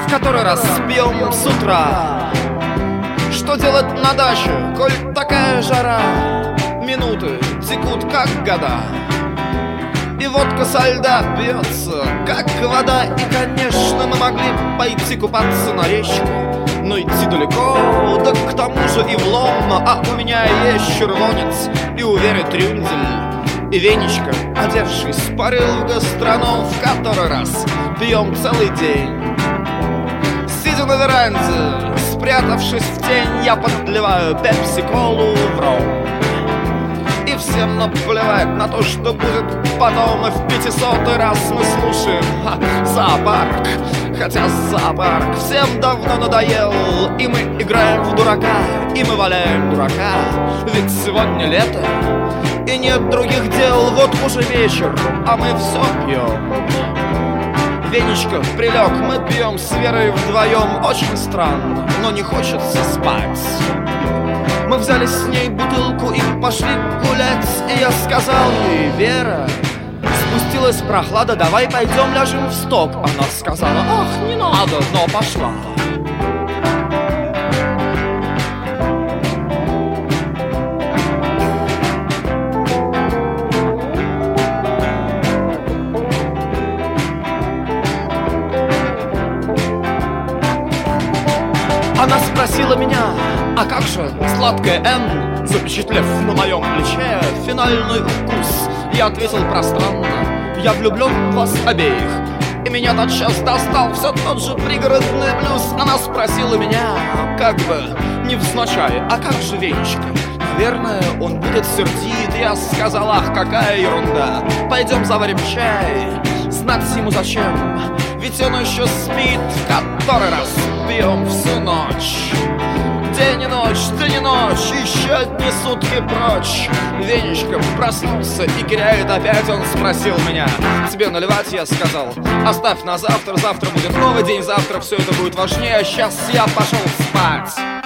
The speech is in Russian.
в который раз пьем с утра. Что делать на даче, коль такая жара? Минуты текут, как года, и водка со льда пьется, как вода. И, конечно, мы могли пойти купаться на речку, но идти далеко, да к тому же и влом. А у меня есть червонец и уверен трюндель, и Венечка, одевшись, парил в гастроном, в который раз пьем целый день. Сидя на веранде, спрятавшись в тень, я подливаю пепси-колу в ром. И всем наплевать на то, что будет потом. И в 500-й раз мы слушаем зоопарк. Хотя зоопарк всем давно надоел. И мы играем в дурака, и мы валяем дурака. Ведь сегодня лето, и нет других дел. Вот уже вечер, а мы все пьем. Венечка прилег, мы пьем с Верой вдвоем. Очень странно, но не хочется спать. Мы взяли с ней бутылку и пошли гулять. И я сказал ей: Вера, спустилась прохлада, давай пойдем ляжем в сток. Она сказала: ах, не надо, но пошла. Она спросила меня: а как же сладкая Н, запечатлев на моем плече финальный укус? Я ответил пространно: я влюблен в вас обеих. И меня тотчас достал все тот же пригородный блюз. Она спросила меня, как бы невзначай: а как же Венечка? Наверное, он будет сердит. Я сказал: ах, какая ерунда, пойдем заварим чай. Знать ему зачем, ведь он еще спит. Который раз пьем всю ночь. День и ночь, день и ночь, еще одни сутки прочь. Венечка проснулся и киряет опять. Он спросил меня: тебе наливать? Я сказал: оставь на завтра, завтра будет новый день, завтра все это будет важнее. Сейчас я пошел спать.